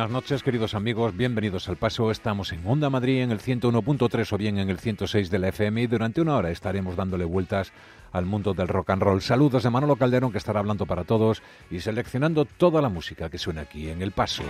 buenas noches, queridos amigos, bienvenidos al Paso. Estamos en Onda Madrid en el 101.3 o bien en el 106 de la FM y durante una hora estaremos dándole vueltas al mundo del rock and roll. Saludos de Manolo Calderón, que estará hablando para todos y seleccionando toda la música que suena aquí en El Paso.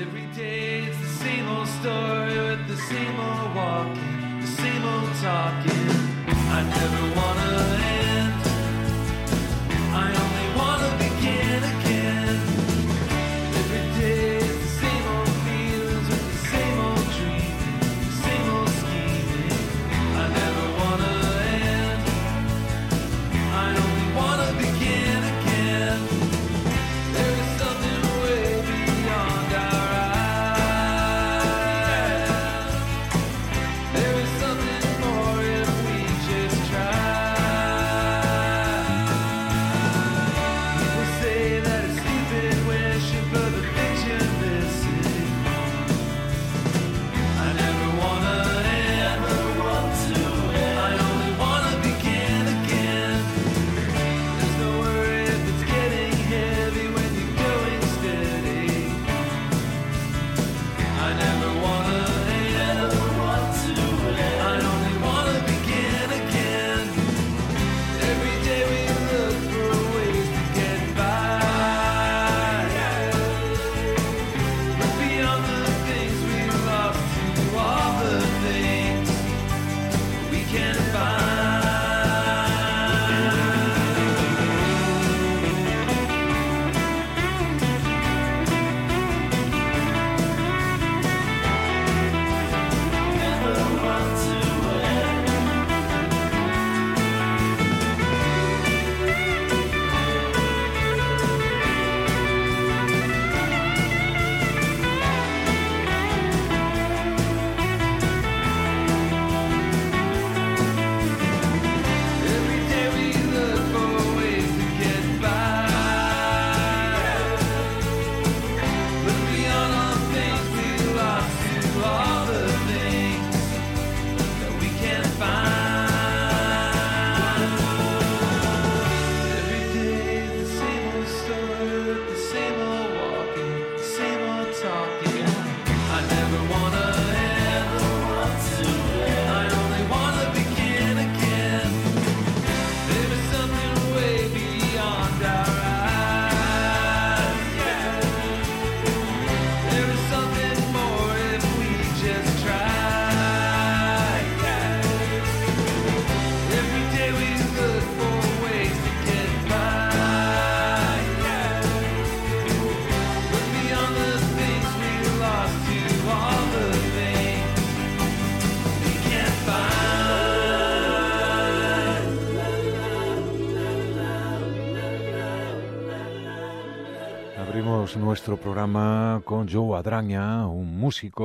Nuestro programa con Joe Adraña, un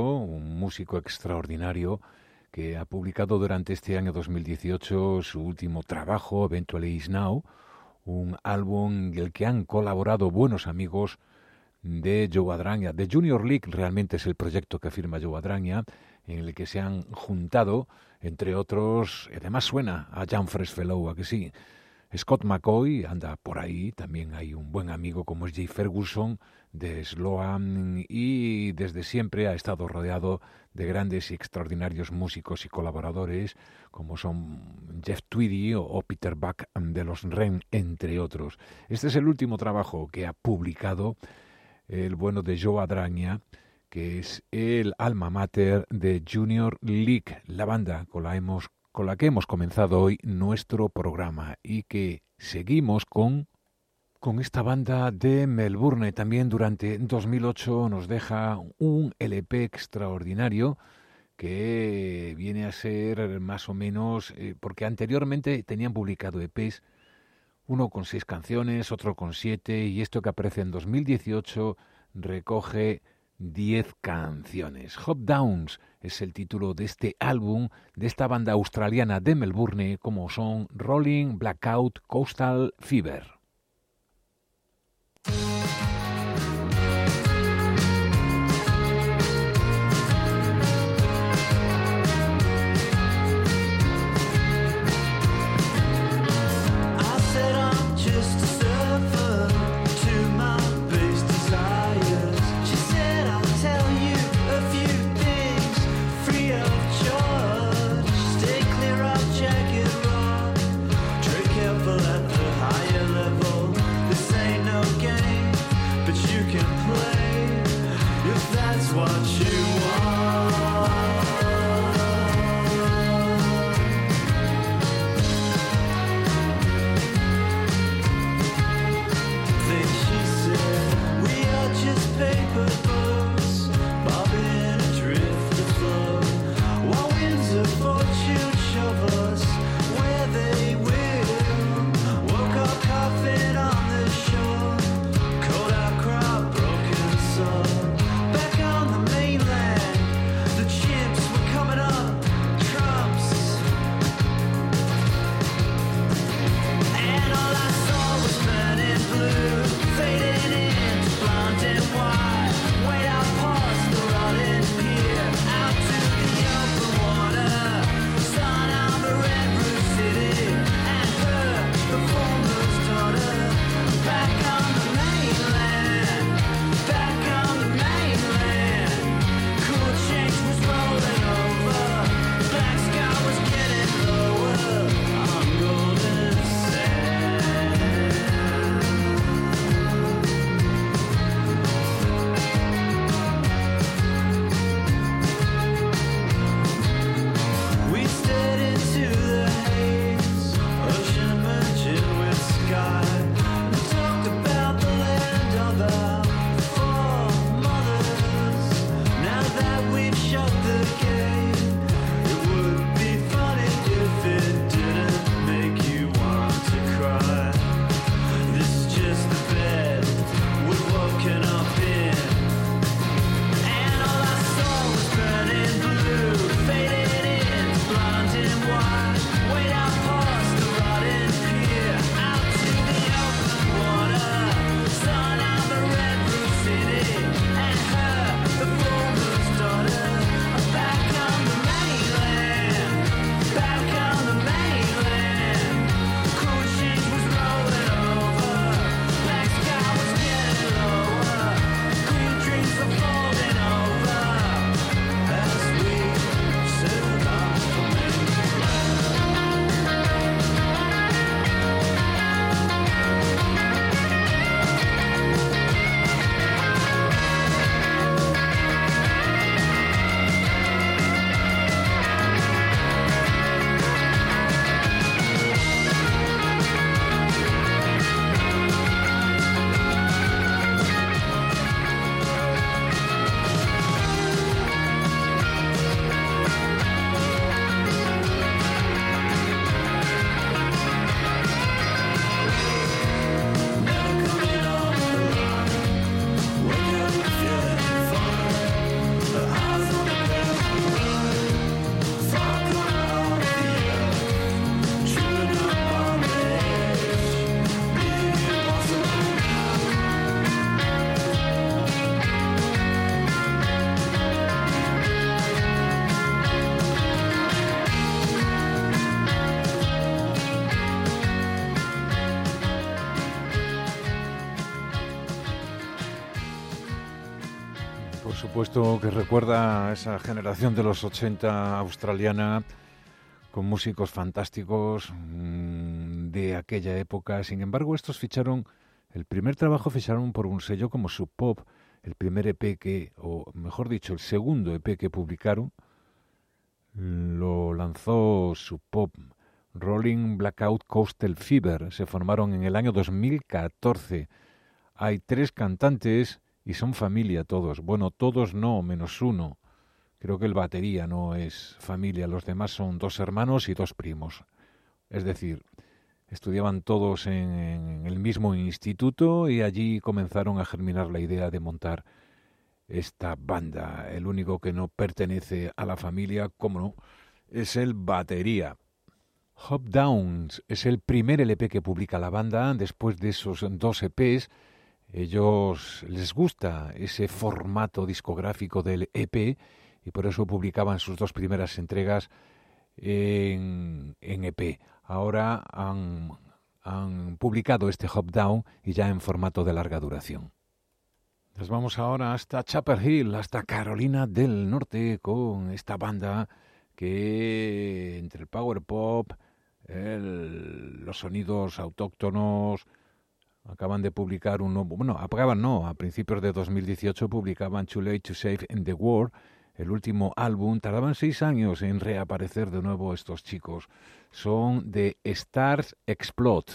músico extraordinario que ha publicado durante este año 2018 su último trabajo, Eventually Is Now, un álbum en el que han colaborado buenos amigos de Joe Adraña. The Junior League realmente es el proyecto que firma Joe Adraña, en el que se han juntado, entre otros, además suena a Jan Fresfellow, ¿a que sí? Scott McCoy anda por ahí, también hay un buen amigo como es Jay Ferguson de Sloan y desde siempre ha estado rodeado de grandes y extraordinarios músicos y colaboradores como son Jeff Tweedy o Peter Buck de los Ren, entre otros. Este es el último trabajo que ha publicado el bueno de Joe Adraña, que es el alma mater de Junior League, la banda con la que hemos comenzado hoy nuestro programa y que seguimos con esta banda de Melbourne. También durante 2008 nos deja un LP extraordinario que viene a ser más o menos, porque anteriormente tenían publicado EPs, uno con 6 canciones, otro con 7, y esto que aparece en 2018 recoge 10 canciones. Hop Downs es el título de este álbum de esta banda australiana de Melbourne, como son Rolling, Blackout, Coastal Fever. Tell supuesto que recuerda a esa generación de los 80 australiana, con músicos fantásticos de aquella época. Sin embargo, estos el primer trabajo ficharon por un sello como Sub Pop, el primer EP o mejor dicho, el segundo EP que publicaron, lo lanzó Sub Pop, Rolling Blackout Coastal Fever. Se formaron en el año 2014. Hay 3 cantantes y son familia todos. Bueno, todos no, menos uno. Creo que el batería no es familia. Los demás son 2 hermanos y 2 primos. Es decir, estudiaban todos en el mismo instituto y allí comenzaron a germinar la idea de montar esta banda. El único que no pertenece a la familia, como no, es el batería. Hop Downs es el primer LP que publica la banda. Después de esos 2 EPs, ellos les gusta ese formato discográfico del EP y por eso publicaban sus 2 primeras entregas en EP. Ahora han publicado este Hop Down y ya en formato de larga duración. Nos vamos ahora hasta Chapel Hill, hasta Carolina del Norte, con esta banda que entre el power pop, los sonidos autóctonos, acaban de publicar un nuevo... Bueno, a principios de 2018 publicaban Too Late to Save in the World, el último álbum. Tardaban 6 años en reaparecer de nuevo estos chicos. Son de Stars Explode.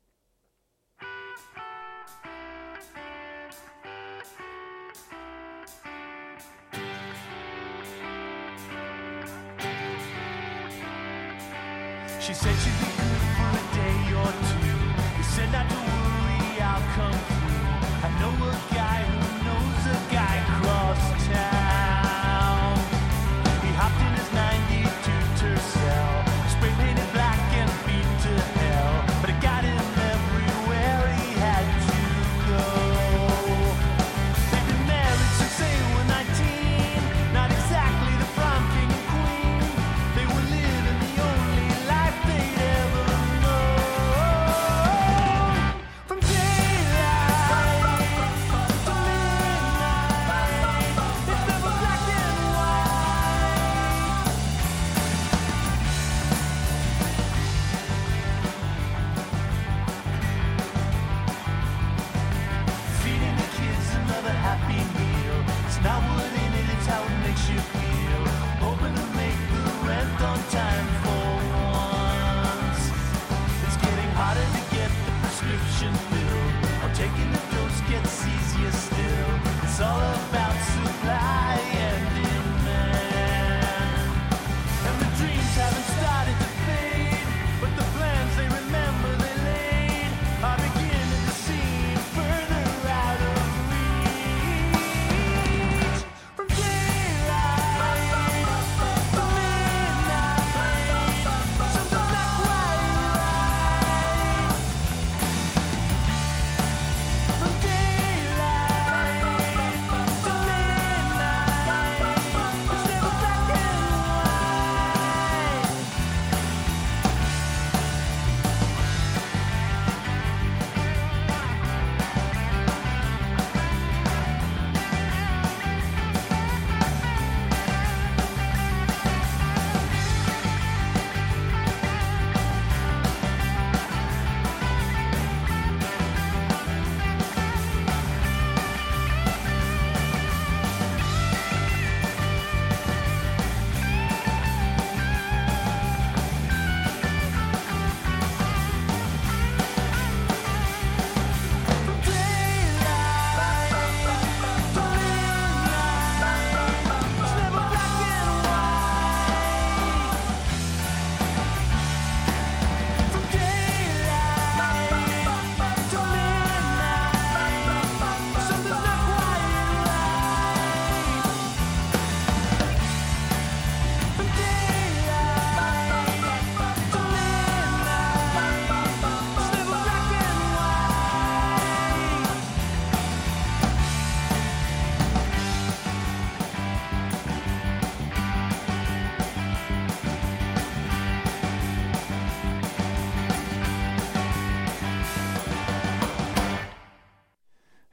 She said she'd be good for a day or two. We said not to worry, I'll come through. I know a guy who knows a guy across town. He hopped in his 92 Tercel, spray painted black and beat to hell, but it got him everywhere he had to go. They've been married since they were 19, not exactly the prom king and queen. They were living the only life they'd ever known. From daylight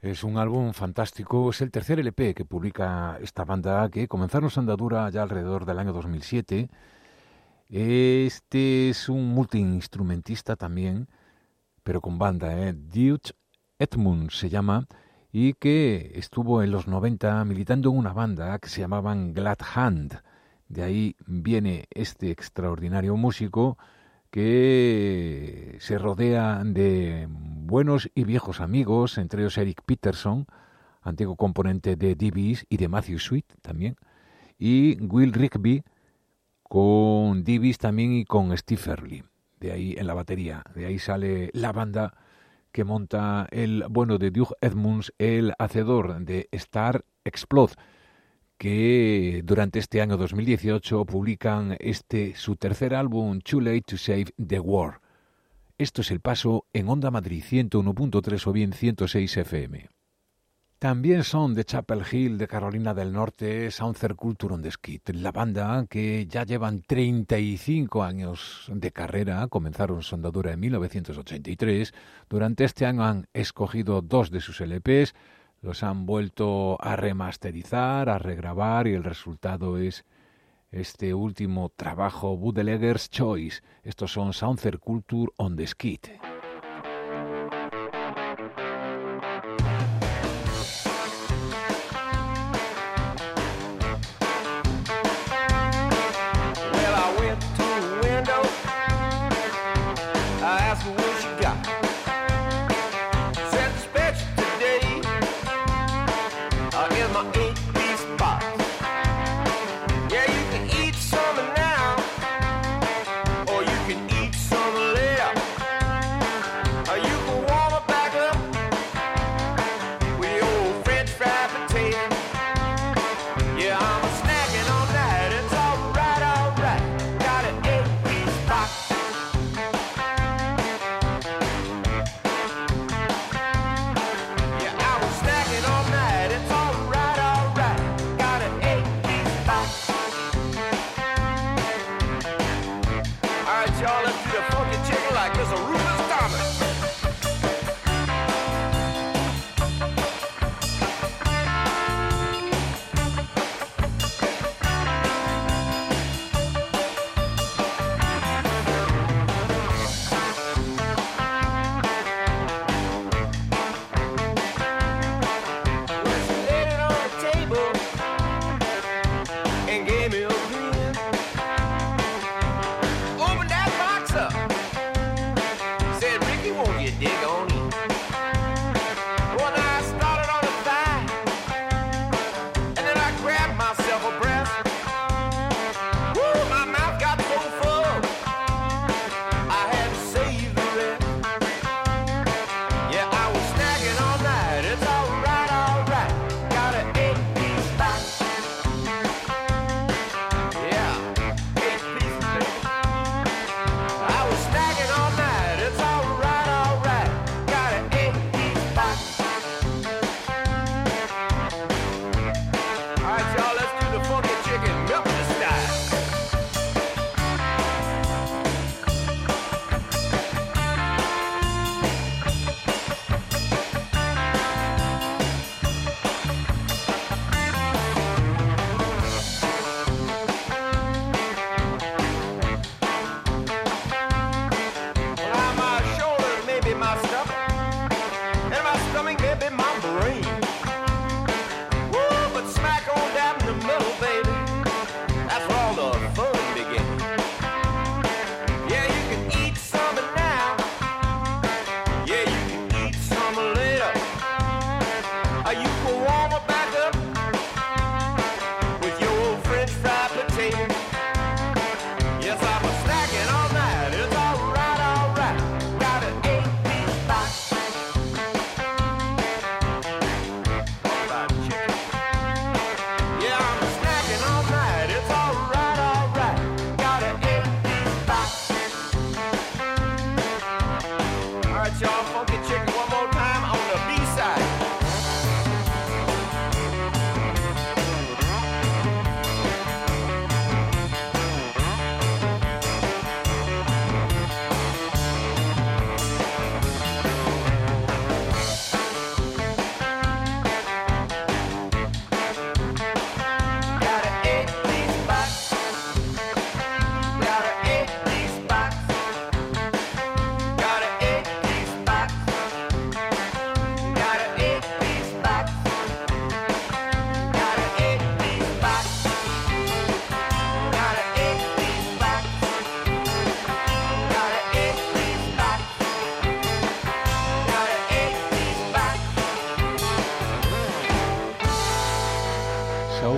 Es un álbum fantástico, es el tercer LP que publica esta banda que comenzaron su andadura ya alrededor del año 2007. Este es un multiinstrumentista también, pero con banda, Dutch Edmund se llama, y que estuvo en los 90 militando en una banda que se llamaban Glad Hand. De ahí viene este extraordinario músico que se rodea de buenos y viejos amigos, entre ellos Eric Peterson, antiguo componente de DBs y de Matthew Sweet también, y Will Rigby con DBs también y con Steve Early, de ahí en la batería. De ahí sale la banda que monta el bueno de Dutch Edmunds, el hacedor de Star Explode, que durante este año 2018 publican su tercer álbum, Too Late to Save the World. Esto es El Paso en Onda Madrid 101.3 o bien 106 FM. También son de Chapel Hill, de Carolina del Norte, Southern Culture on the Skid, la banda que ya llevan 35 años de carrera, comenzaron su andadura en 1983. Durante este año han escogido 2 de sus LPs, los han vuelto a remasterizar, a regrabar, y el resultado es este último trabajo, Bootlegger's Choice. Estos son Southern Culture on the Skid.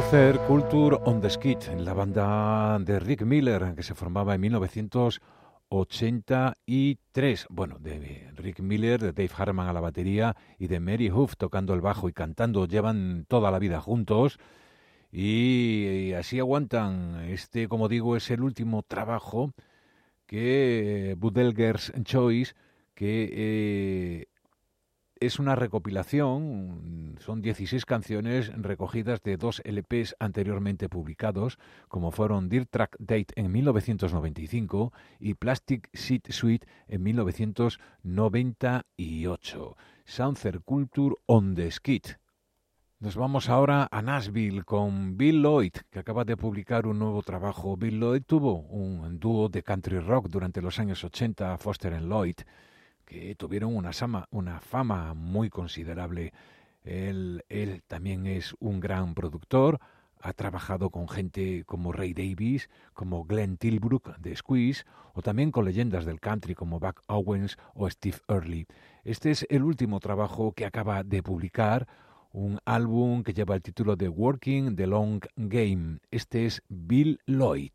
Souther Culture on the Skid, la banda de Rick Miller, que se formaba en 1983. Bueno, de Rick Miller, de Dave Harman a la batería y de Mary Huff tocando el bajo y cantando. Llevan toda la vida juntos y así aguantan. Este, como digo, es el último trabajo que Bootlegger's Choice, que es una recopilación, son 16 canciones recogidas de 2 LPs anteriormente publicados, como fueron Dirt Track Date en 1995 y Plastic Seed Suite en 1998. Souther Culture on the Skid. Nos vamos ahora a Nashville con Bill Lloyd, que acaba de publicar un nuevo trabajo. Bill Lloyd tuvo un dúo de country rock durante los años 80, Foster and Lloyd, que tuvieron una fama muy considerable. Él también es un gran productor, ha trabajado con gente como Ray Davies, como Glenn Tilbrook de Squeeze, o también con leyendas del country como Buck Owens o Steve Earle. Este es el último trabajo que acaba de publicar, un álbum que lleva el título de Working the Long Game. Este es Bill Lloyd.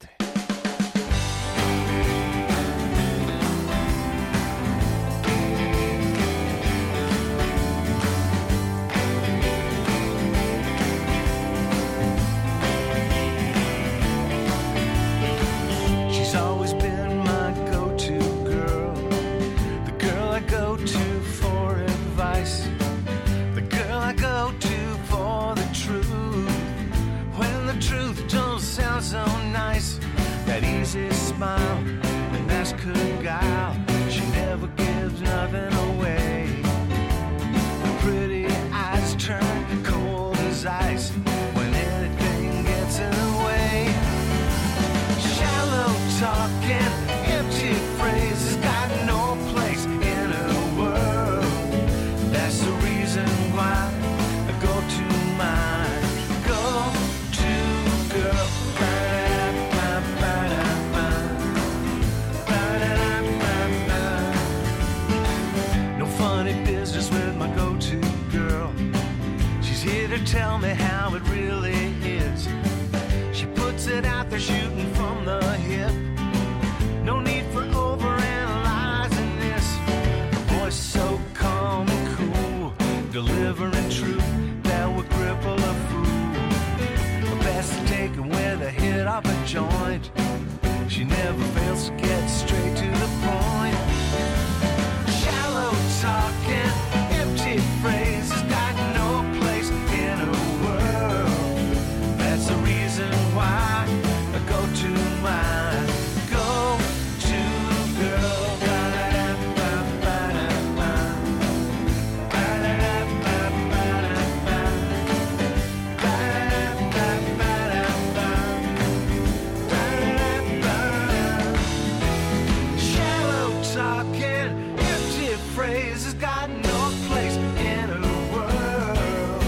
So nice, that easy smile, and that's good gal. She never gives nothing away. Her pretty eyes turn cold as ice when anything gets in the way. Shallow talking, empty phrases got no place in her world. That's the reason why I go to mine. Go to girl. Tell me how it really is. She puts it out there shooting from the hip. No need for overanalyzing this. Her voice so calm and cool, delivering truth that would cripple a fool. The best taken with a hit off a joint. She never fails to get straight to the point. Shallow talking, empty phrases got no place in her world. That's the reason why I go to mine. Go to girl. Shallow talking, empty phrases got no place in her world.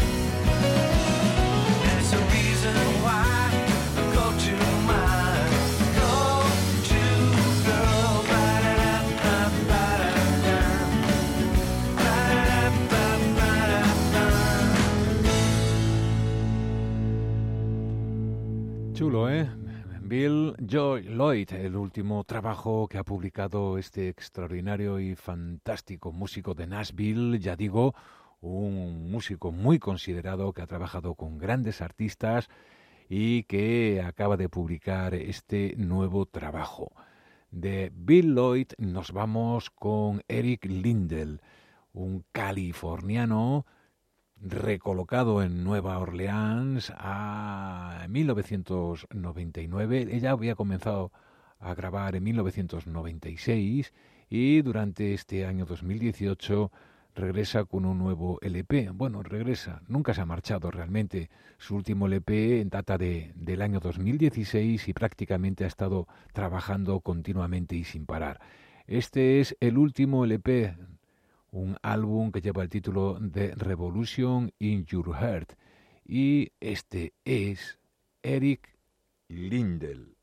That's the reason why I go to mine. Go to girl. Chulo, ¿eh? Bill Lloyd, el último trabajo que ha publicado este extraordinario y fantástico músico de Nashville, ya digo, un músico muy considerado que ha trabajado con grandes artistas y que acaba de publicar este nuevo trabajo. De Bill Lloyd nos vamos con Eric Lindell, un californiano recolocado en Nueva Orleans en 1999. Ella había comenzado a grabar en 1996 y durante este año 2018 regresa con un nuevo LP. Bueno, regresa, nunca se ha marchado realmente. Su último LP data del año 2016 y prácticamente ha estado trabajando continuamente y sin parar. Este es el último LP, un álbum que lleva el título de Revolution in Your Heart. Y este es Eric Lindell.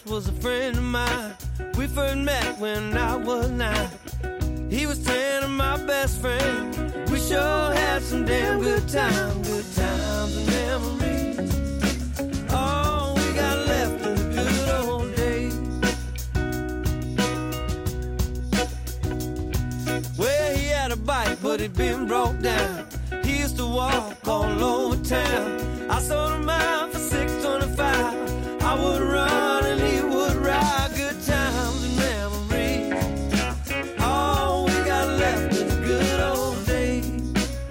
was a friend of mine. We first met when I was 9. He was 10 and my best friend. We sure had some damn good times and memories. All we got left is the good old days. Well, he had a bike, but it'd been broke down. He used to walk all over town. I sold him out for $6.25. I would run and he would ride. Good times and memories. All we got left is the good old days.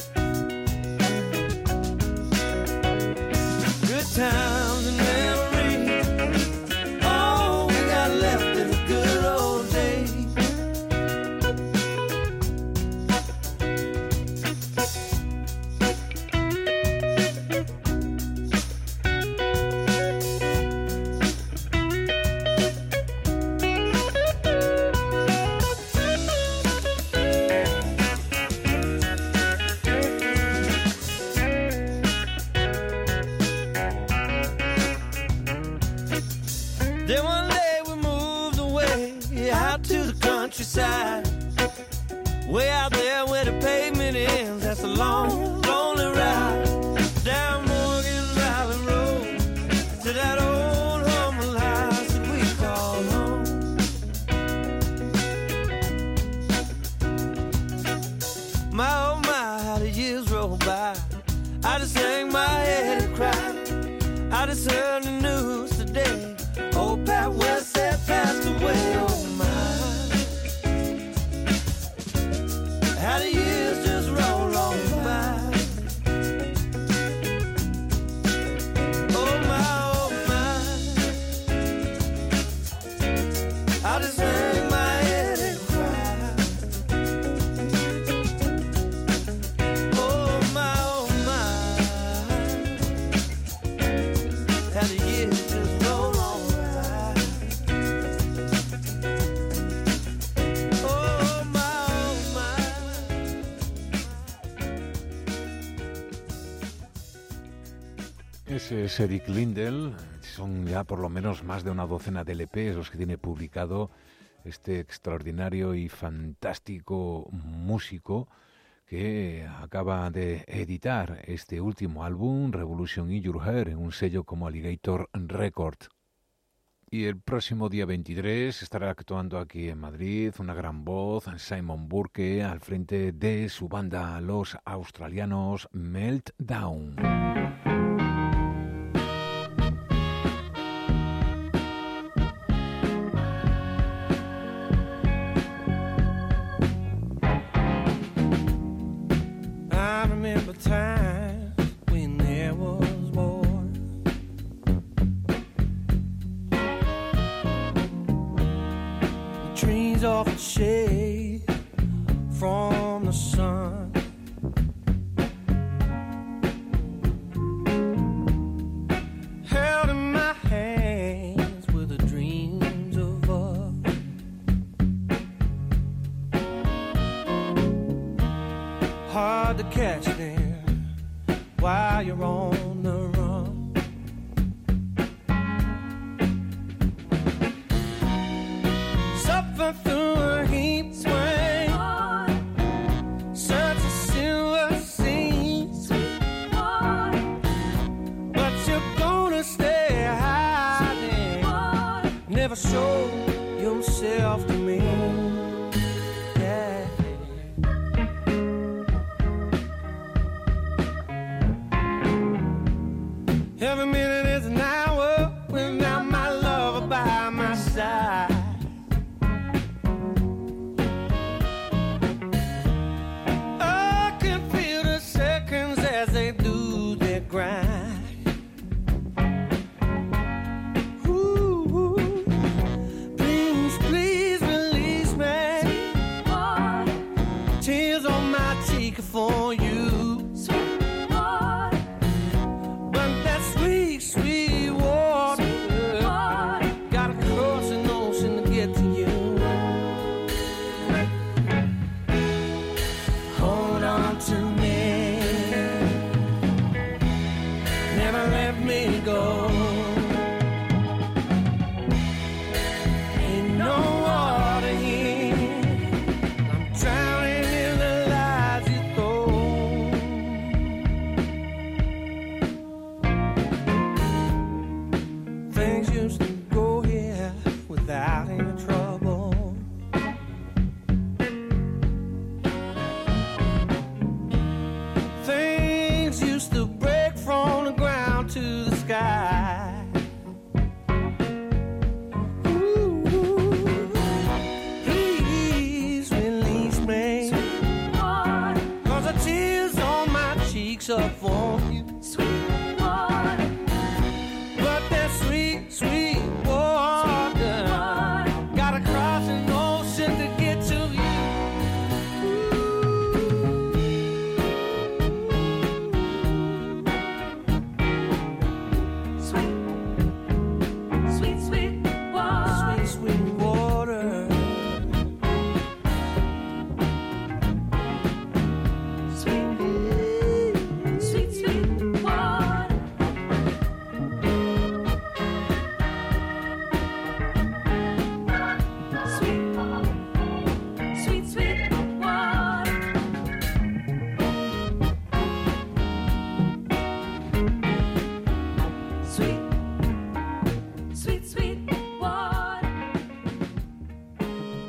Good times and memories. All we got left is the good old days. Then one day we moved away out to the countryside. Way out there where the pavement ends. That's a long, lonely ride. Down Morgan Valley Road to that old humble house that we call home. My oh my, how the years roll by. I just hang my head and cry. I just heard the news today. Old Pat Westhead passed away, oh my. How the years just roll on by. Oh my, I just hang my head and cry. Oh my, how the years just roll on. Ese es Eric Lindell. Son ya por lo menos más de una docena de LPs los que tiene publicado este extraordinario y fantástico músico que acaba de editar este último álbum, Revolution in Your Hair, en un sello como Alligator Records. Y el próximo día 23 estará actuando aquí en Madrid una gran voz, Simon Burke, al frente de su banda, los australianos Meltdown. Time when there was war. The trees offered shade from the sun. Held in my hands were the dreams of us. Hard to catch them while you're on the run. Suffer through a heat wave, search a silver sea, but you're gonna stay hiding, never show yourself to me. Every minute is an hour without my lover by my side. I can feel the seconds as they do their grind. Ooh, please, please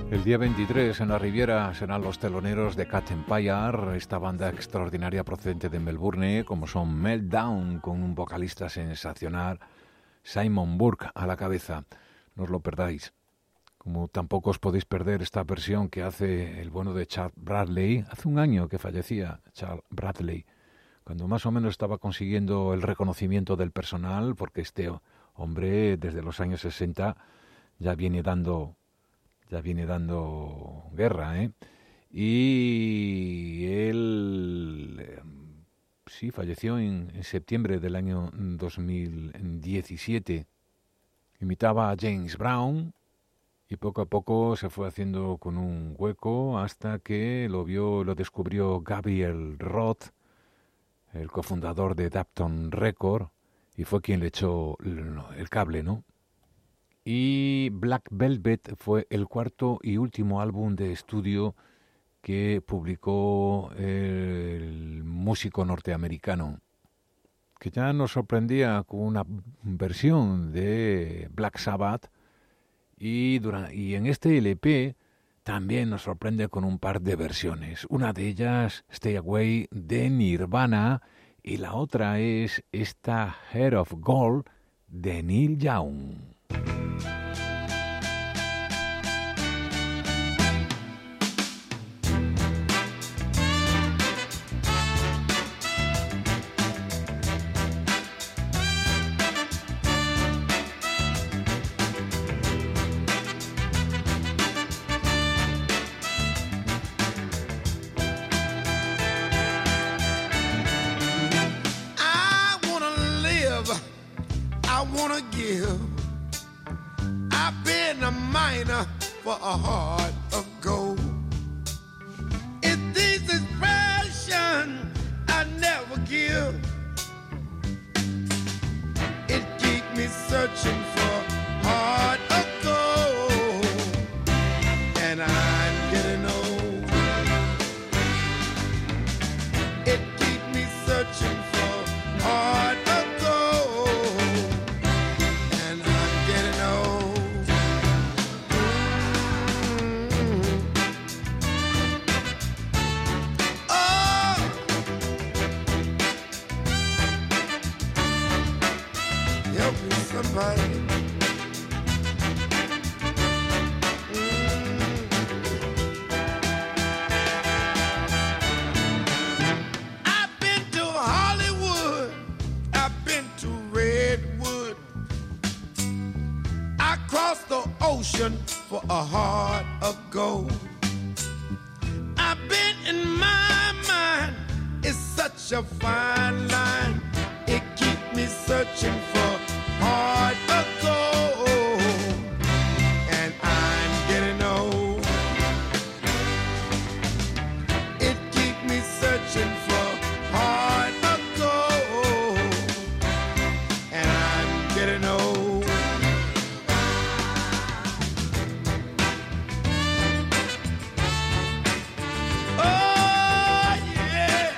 El día 23 en la Riviera serán los teloneros de Cat Empire, esta banda extraordinaria procedente de Melbourne, como son Meltdown, con un vocalista sensacional, Simon Burke a la cabeza. No os lo perdáis. Como tampoco os podéis perder esta versión que hace el bueno de Charles Bradley. Hace un año que fallecía Charles Bradley, cuando más o menos estaba consiguiendo el reconocimiento del personal, porque este hombre desde los años 60 ya viene dando guerra, ¿eh? Y él sí falleció en septiembre del año 2017. Imitaba a James Brown y poco a poco se fue haciendo con un hueco hasta que lo descubrió Gabriel Roth, el cofundador de Dapton Records, y fue quien le echó el cable, ¿no? Y Black Velvet fue el cuarto y último álbum de estudio que publicó el músico norteamericano, que ya nos sorprendía con una versión de Black Sabbath, y en este LP también nos sorprende con un par de versiones. Una de ellas, Stay Away, de Nirvana, y la otra es esta Head of Gold, de Neil Young. For a heart of gold. It's this expression I never give. It keeps me searching for heart of gold. And I'm getting old. It keeps me searching for heart of gold. And I'm getting old. Somebody. I've been to Hollywood, I've been to Redwood, I crossed the ocean for a heart of gold. I've been in my mind, it's such a fine line, it keeps me searching for heart of gold, and I'm getting old. It keeps me searching for heart of gold, and I'm getting old. Oh yeah.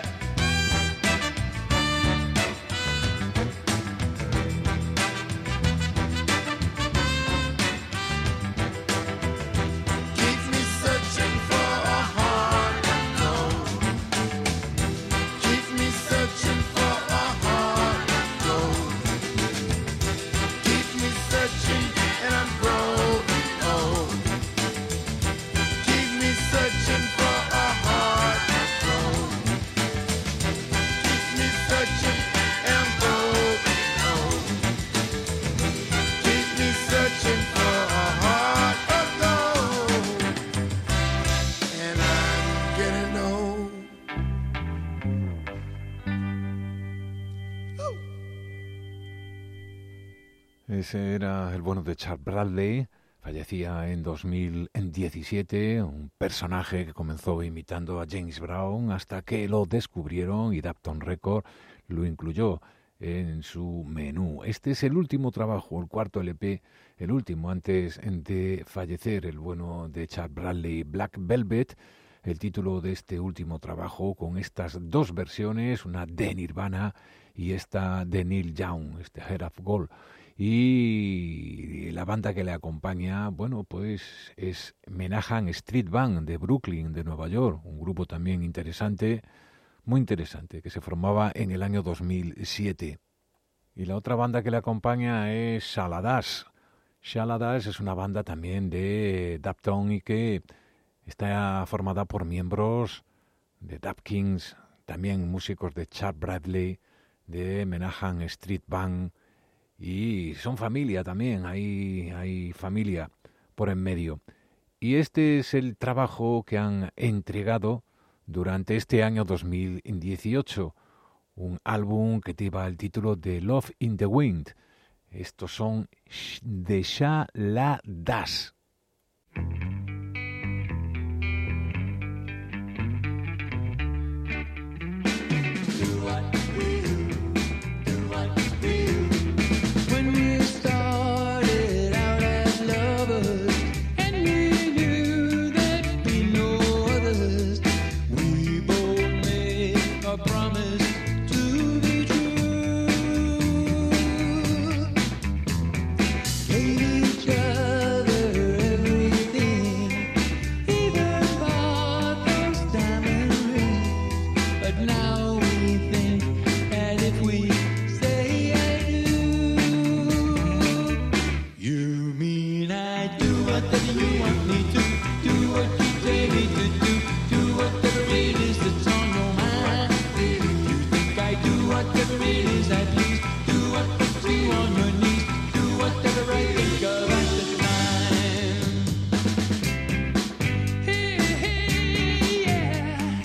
Ese era el bueno de Charles Bradley. Fallecía en 2017, un personaje que comenzó imitando a James Brown hasta que lo descubrieron y Dapton Records lo incluyó en su menú. Este es el último trabajo, el cuarto LP, el último antes de fallecer, el bueno de Charles Bradley, Black Velvet, el título de este último trabajo con estas dos versiones, una de Nirvana y esta de Neil Young, este Head of Gold. Y la banda que le acompaña, bueno, pues es Manhattan Street Band de Brooklyn, de Nueva York, un grupo también interesante, muy interesante, que se formaba en el año 2007. Y la otra banda que le acompaña es Shaladas. Shaladas es una banda también de Dapton y que está formada por miembros de Dap Kings, también músicos de Chad Bradley, de Manhattan Street Band, y son familia también, hay familia por en medio. Y este es el trabajo que han entregado durante este año 2018, un álbum que lleva el título de Love in the Wind. Estos son de Shaladas. When we started out as lovers and we knew there'd be no others, we both made a promise to be true. Gave each other everything, even bought those diamond rings. But now we think that if we say I do, you mean I do whatever you want me to, do what you tell me to do whatever it is that's on your mind. You think I do whatever it is I please, do what puts you on your knees, do whatever I think of at the time. Hey, hey, yeah.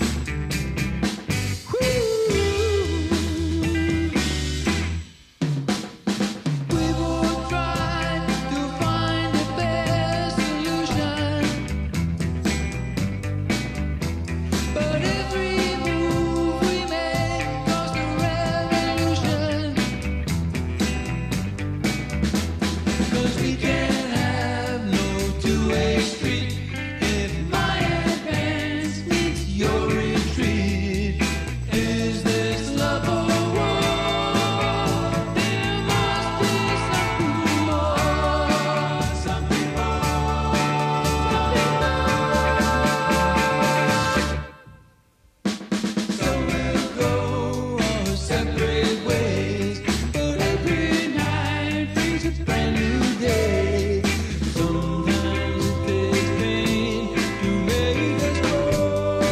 We both tried to find the best solution, but every move we made caused a revolution. 'Cause we can't have no two-way street if my advance meets your retreat. Is this love or war? There must be something more, something more, So we'll go our separate ways, but every night brings a brand new day. Sometimes it takes pain to make us grow,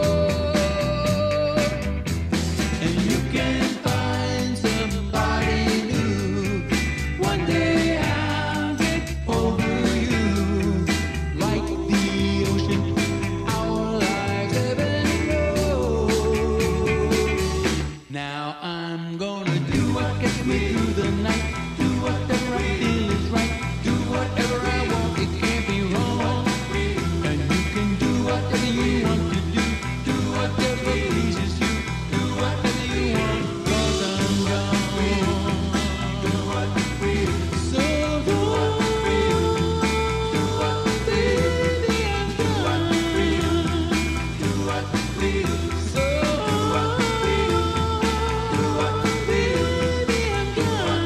and you can find somebody new. One day I'll get over you, like the ocean, our lives ebb and flow. Now I'm gonna do what gets me through the night, do whatever I feel is right, do whatever I want, it can't be wrong. And you can do whatever you want to do whatever pleases you, do whatever you want, 'cause I'm gone. Do what we do. So do what we do. Do what we do. Baby, I'm gone. Do what we do. So do what we do. Do what we do. Baby, I'm gone.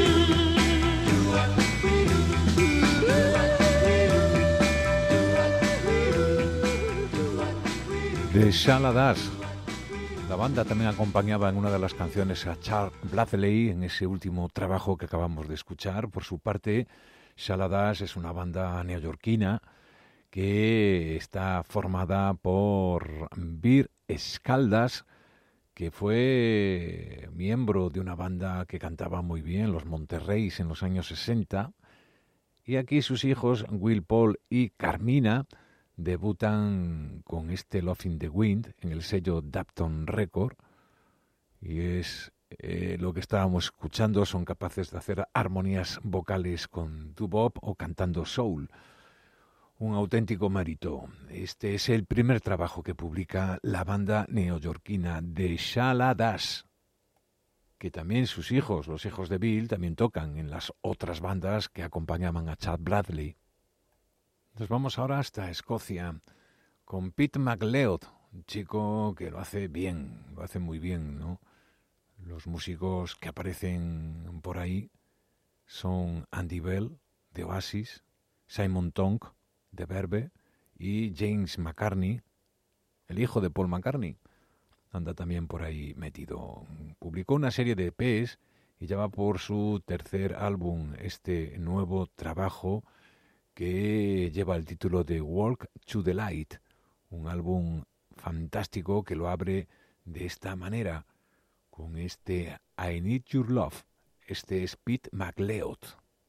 Do what we do. Do what we do. Do what we do. Do what we do. De Shaladas. La banda también acompañaba en una de las canciones a Chad Bradley en ese último trabajo que acabamos de escuchar. Por su parte, Shaladas es una banda neoyorquina que está formada por Bir Escaldas, que fue miembro de una banda que cantaba muy bien, los Monterreys, en los años 60. Y aquí sus hijos, Will Paul y Carmina, debutan con este Love in the Wind en el sello Dapton Record. Y es lo que estábamos escuchando, son capaces de hacer armonías vocales con doo-wop o cantando soul. Un auténtico mérito. Este es el primer trabajo que publica la banda neoyorquina de Shaladas, que también sus hijos, los hijos de Bill, también tocan en las otras bandas que acompañaban a Chad Bradley. Nos vamos ahora hasta Escocia con Pete MacLeod, un chico que lo hace bien, lo hace muy bien, ¿no? Los músicos que aparecen por ahí son Andy Bell, de Oasis, Simon Tonk, de Verve, y James McCartney, el hijo de Paul McCartney. Anda también por ahí metido. Publicó una serie de EPs y ya va por su tercer álbum, este nuevo trabajo que lleva el título de Walk to the Light, un álbum fantástico que lo abre de esta manera, con este I Need Your Love. Este es Pete McLeod.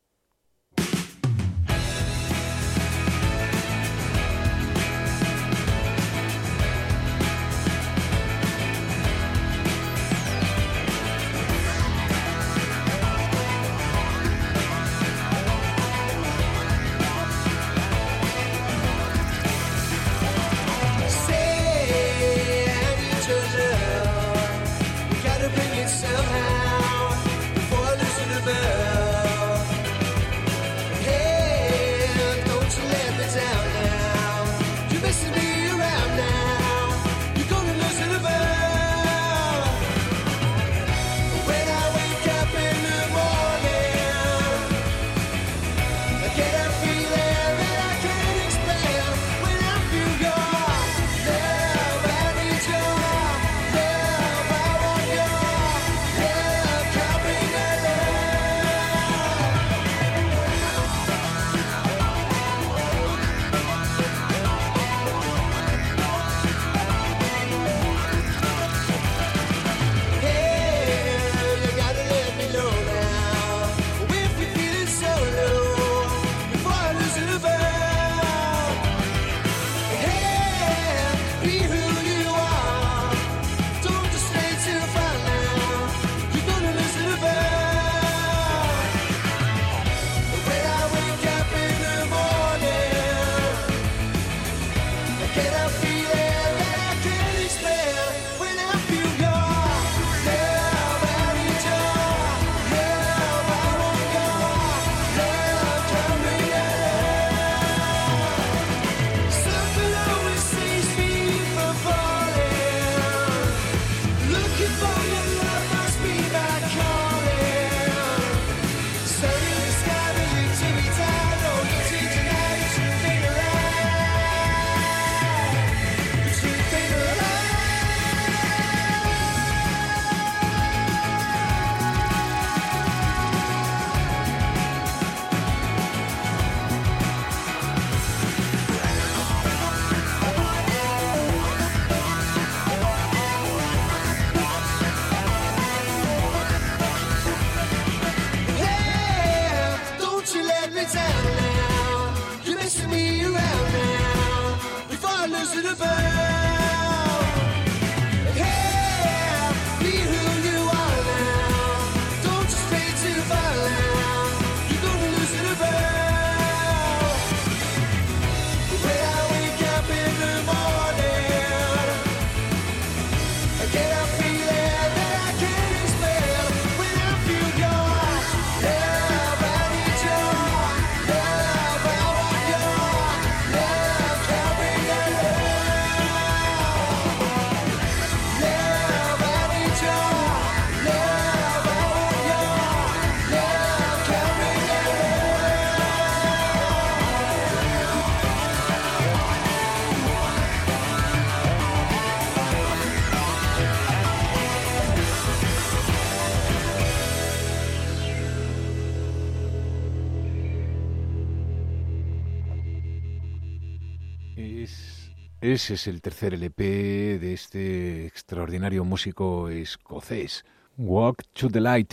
Ese es el tercer LP de este extraordinario músico escocés, Walk to the Light,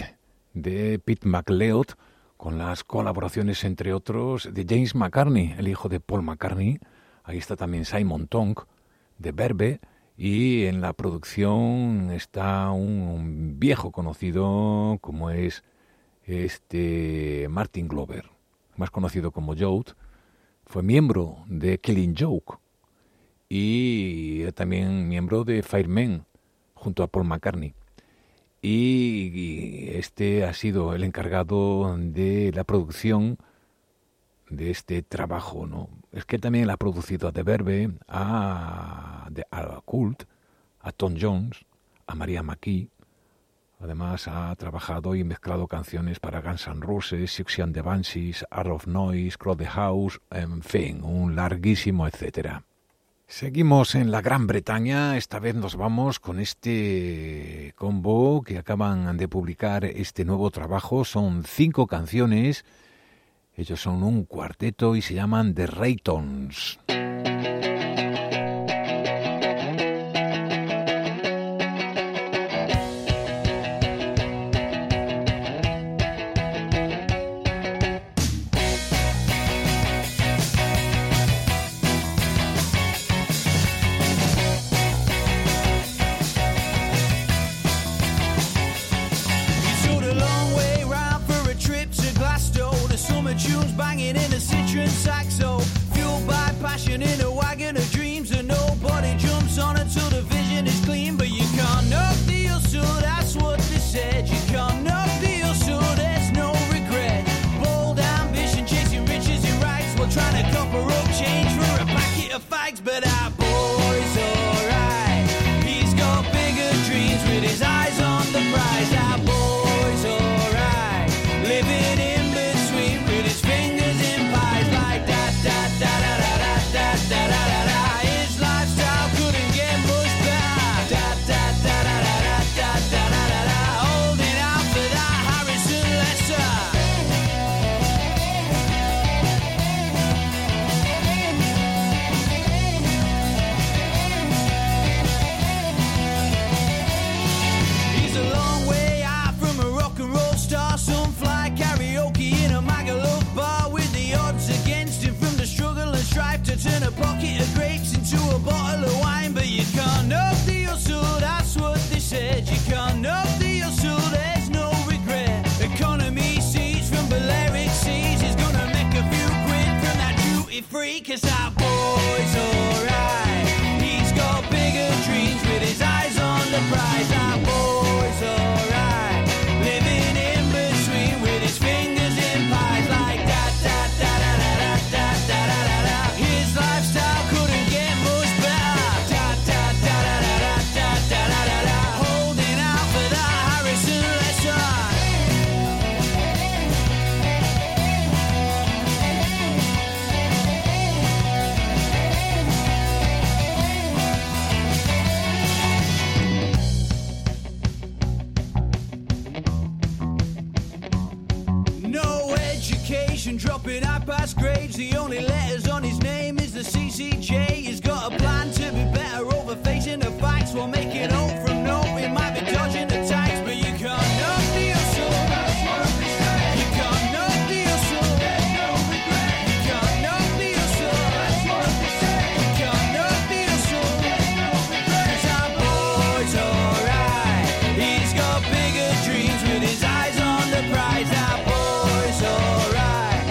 de Pete McLeod, con las colaboraciones, entre otros, de James McCartney, el hijo de Paul McCartney. Ahí está también Simon Tonk, de Verve, y en la producción está un viejo conocido como es Martin Glover, más conocido como Joe. Fue miembro de Killing Joke y también miembro de Fireman junto a Paul McCartney. Y este ha sido el encargado de la producción de este trabajo, ¿no? Es que también la ha producido a The Verve, a Cult, a Tom Jones, a Maria McKee, Además ha trabajado y mezclado canciones para Guns N' Roses, Siouxsie and the Banshees, Art of Noise, Crowd the House, en fin, un larguísimo etcétera. Seguimos en la Gran Bretaña, esta vez nos vamos con este combo que acaban de publicar este nuevo trabajo, son 5 canciones, ellos son un cuarteto y se llaman The Raytons. Dropping out past grades, the only letters on his name is the CCJ. He's got a plan to be better over facing the facts while making hope from no. He might be dodging the tax, but you can't knock the hustle. You can't knock the hustle. You can't knock the hustle. You can't knock the hustle. 'Cause our boy's alright. He's got bigger dreams with his eyes on the prize. Our boy's alright.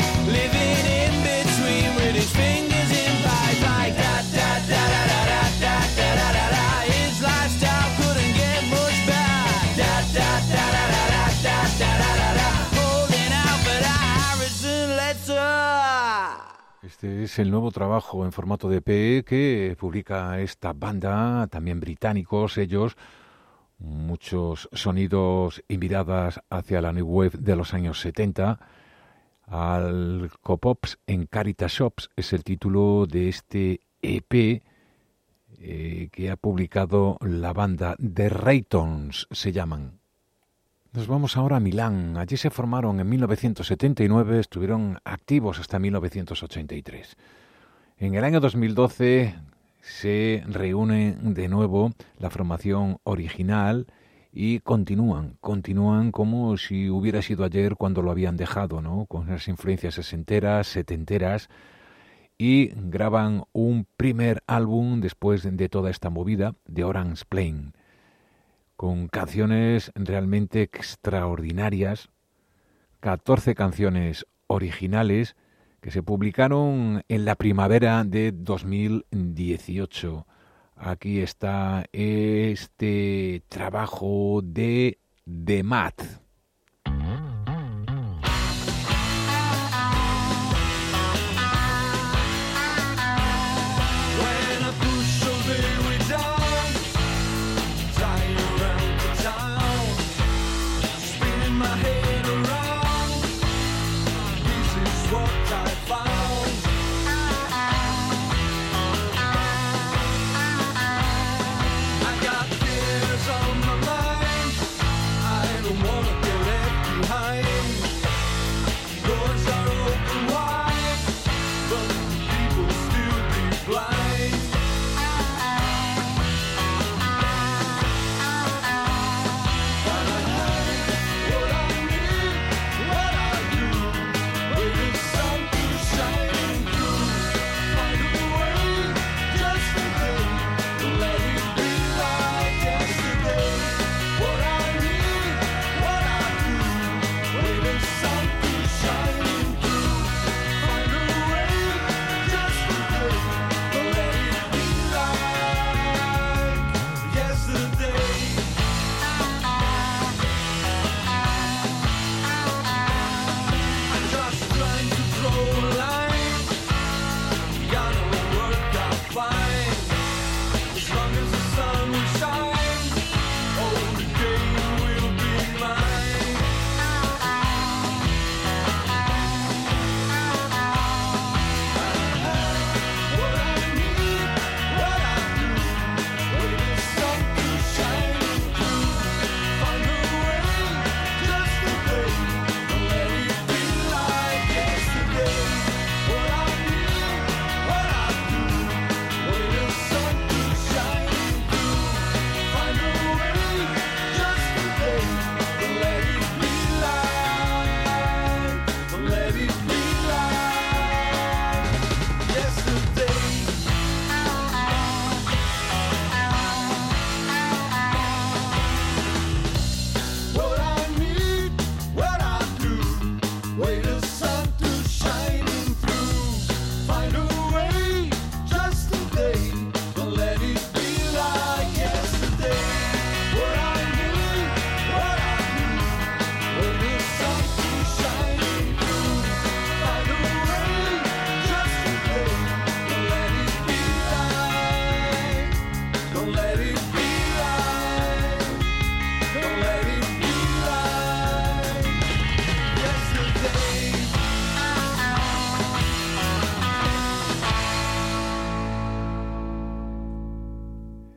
Este es el nuevo trabajo en formato de EP que publica esta banda, también británicos ellos, muchos sonidos y miradas hacia la New Wave de los años 70. Al Copops en Caritas Shops es el título de este EP que ha publicado la banda The Raytons, se llaman. Nos vamos ahora a Milán. Allí se formaron en 1979, estuvieron activos hasta 1983. En el año 2012 se reúne de nuevo la formación original y continúan como si hubiera sido ayer cuando lo habían dejado, ¿no? Con esas influencias sesenteras, setenteras, y graban un primer álbum después de toda esta movida, de Orange Plain, con canciones realmente extraordinarias, 14 canciones originales que se publicaron en la primavera de 2018. Aquí está este trabajo de The Mat.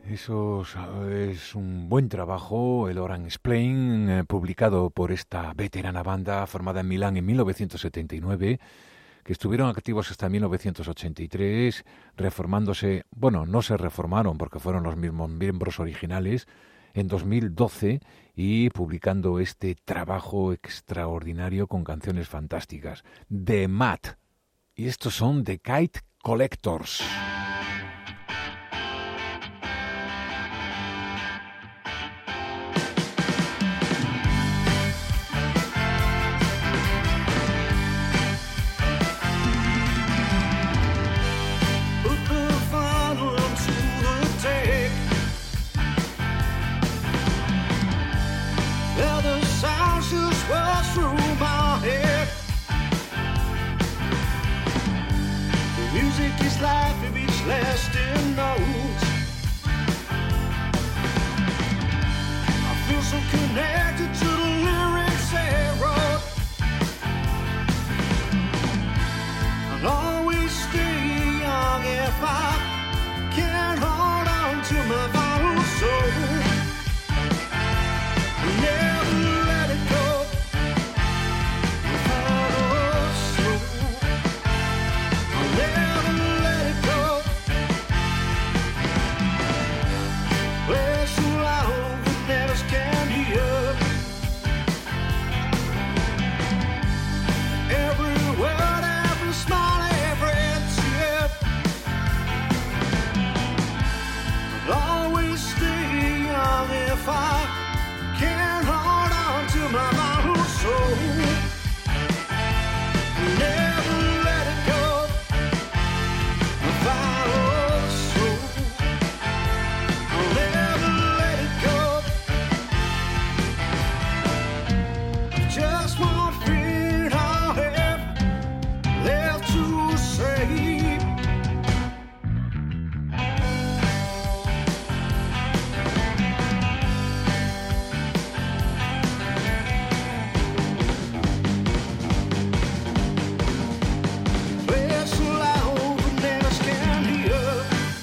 Eso es un buen trabajo, el Orange Explain, publicado por esta veterana banda formada en Milán en 1979, que estuvieron activos hasta 1983, reformándose, bueno, no se reformaron porque fueron los mismos miembros originales, en 2012 y publicando este trabajo extraordinario con canciones fantásticas, The Mat. Y estos son The Kite Collectors. Life of each lasting note. I feel so connected to the lyrics they wrote. I'll always stay young if I can hold on to my vital soul. Never let it go. My vital soul. I'll never let it go. Play so loud the neighbors can hear. Every word, every smile, every tear. I'll always stay young if I can hold on to my vital soul. Never let it go. My vital soul. I'll never let it go. Just one thing I have left to say. Play so loud the neighbors can hear.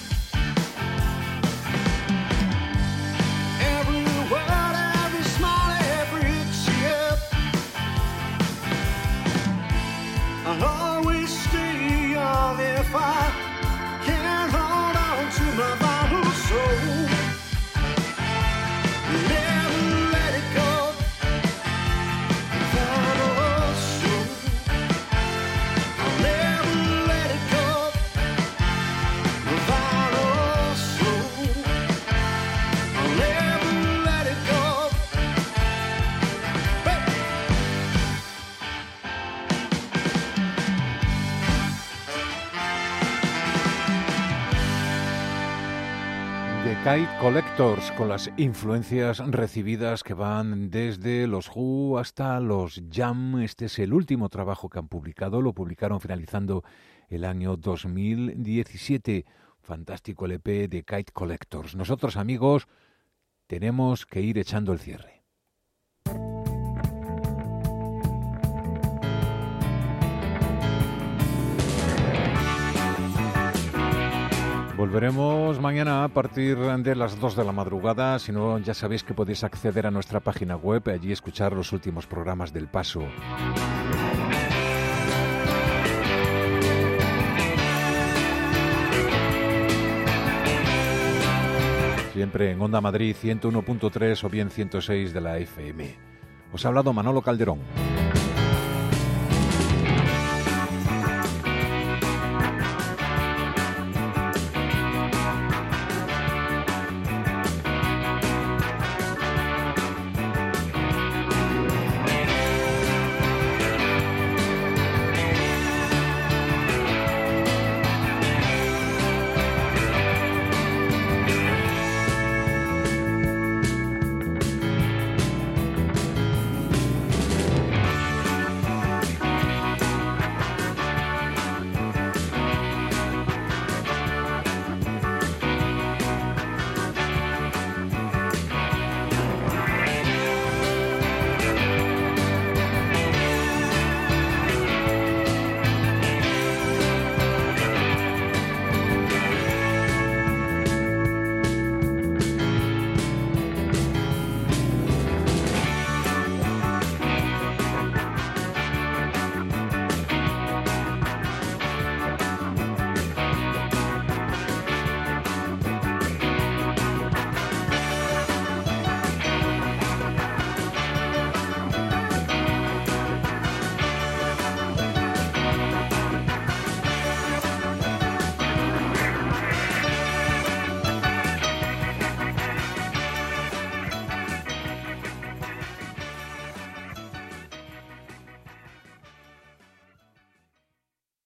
Every word, every smile, every tear. I'll always stay young if I can hold on to my vital soul. Never let it go. Vital soul. I'll never let it go. My vital soul. I'll never let it go. Hey! The Kite Collectors, con las influencias recibidas que van desde los Who hasta los Jam. Este es el último trabajo que han publicado, lo publicaron finalizando el año 2017. Fantástico LP de Kite Collectors. Nosotros, amigos, tenemos que ir echando el cierre. Volveremos mañana a partir de las 2 de la madrugada. Si no, ya sabéis que podéis acceder a nuestra página web, allí escuchar los últimos programas del Paso. Siempre en Onda Madrid 101.3 o bien 106 de la FM. Os ha hablado Manolo Calderón.